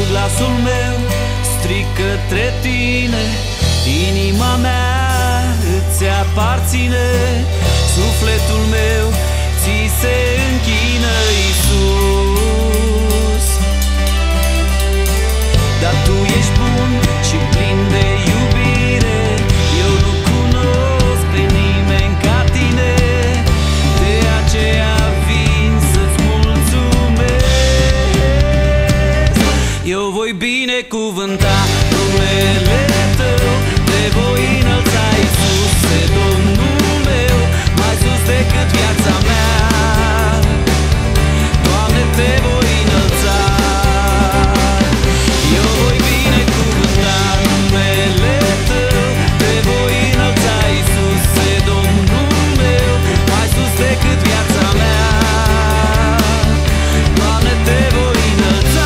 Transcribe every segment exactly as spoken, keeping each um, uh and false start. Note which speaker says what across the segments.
Speaker 1: glasul meu strig către tine, inima mea îți aparține, sufletul meu ți se închină, Iisus. Dar Tu ești bun și plin de iubire, eu nu cunosc pe nimeni ca Tine, de aceea vin să-ți mulțumesc. Eu voi binecuvânta numele Tău, Te voi înălța, Iisuse, Domnul meu, mai sus decât viața mea. Doamne, Te voi înălța. Eu voi binecuvânta numele Tău, Te voi înălța, Iisuse, Domnul meu, mai sus decât viața mea. Doamne, Te voi înălța.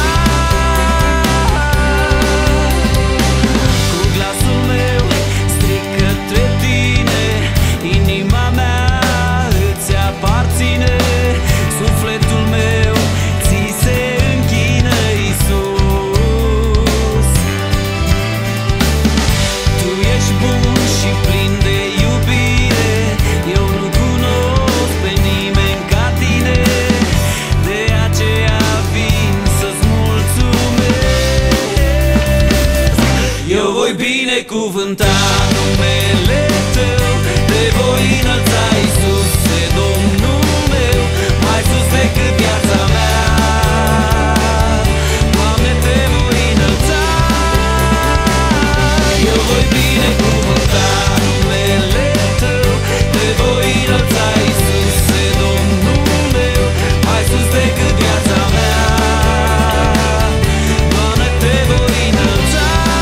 Speaker 1: Cu glasul meu strig către Tine, inima mea îți aparține, sufletul meu ți se închină, Iisus. Tu ești bun și plin de iubire, eu nu cunosc pe nimeni ca Tine, de aceea vin să-ți mulțumesc. Eu voi binecuvânta numele Tău, Te voi înălța, Iisuse, Domnul meu, mai sus decât viața mea. Doamne, Te voi înălța. Eu voi binecuvânta numele Tău, Te voi înălța, Iisuse, Domnul meu, mai sus decât viața mea. Doamne, Te voi înălța.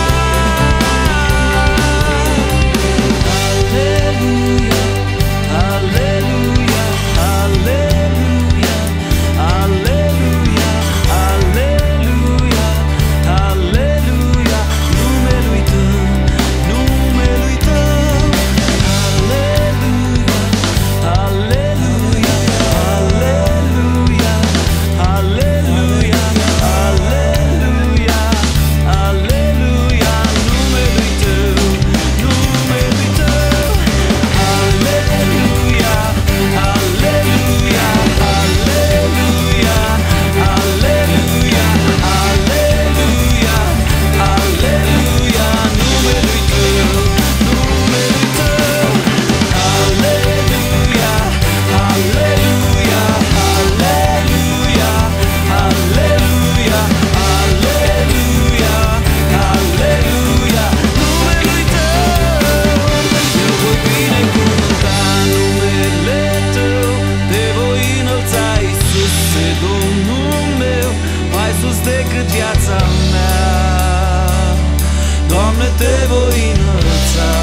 Speaker 1: Aleluia, aleluia, aleluia, aleluia, aleluia, aleluia, numelui Tău, numelui Tău. Aleluia, aleluia, aleluia, aleluia, aleluia, aleluia, numelui Tău, numelui Tău. Aleluia, aleluia, aleluia, aleluia, aleluia, aleluia, numelui Tău, numelui Tău. Aleluia, aleluia, aleluia, aleluia, aleluia, aleluia, numelui Tău. Eu voi binecuvânta numele Tău, Te voi înălța, Iisuse, Domnul meu, mai sus decât viața mea. Doamne, Te voi înălța.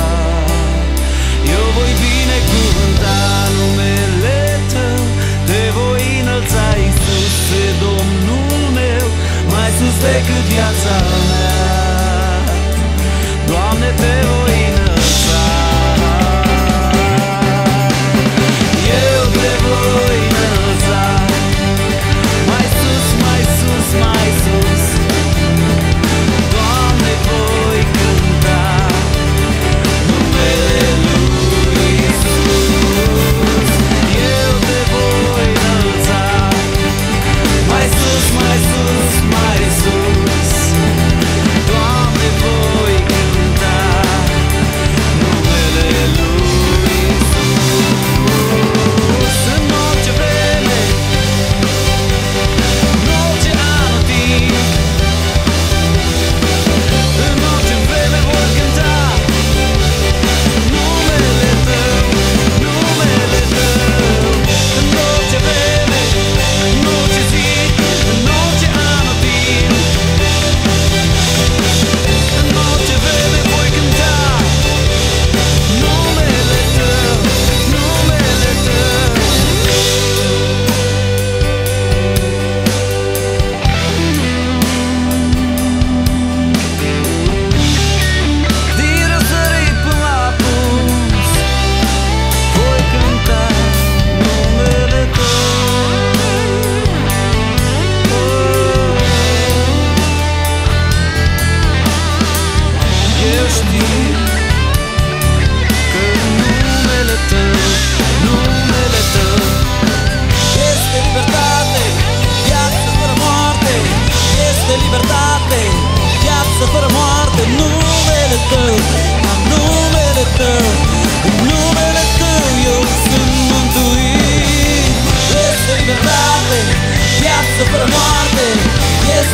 Speaker 1: Eu voi binecuvânta numele Tău, Te voi înălța, Iisuse, Domnul meu, mai sus decât viața mea. Doamne, Te voi înălța. Eu Te voi înălța, mai sus, mai sus, mai sus. Doamne, voi cânta numele lui Iisus. Eu Te voi înălța, mai sus, mai sus, mai sus.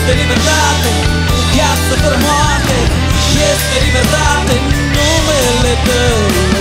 Speaker 1: Este libertate, viață fără moarte. Este libertate în numele Tău.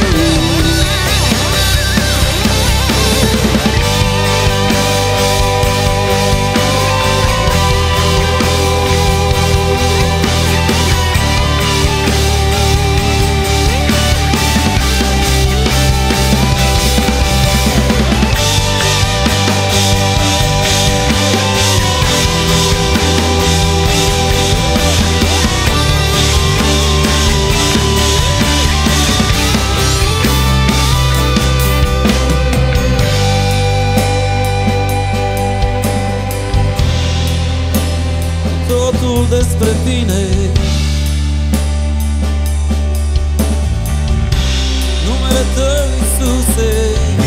Speaker 1: Totul despre Tine, numele Tău, Iisuse.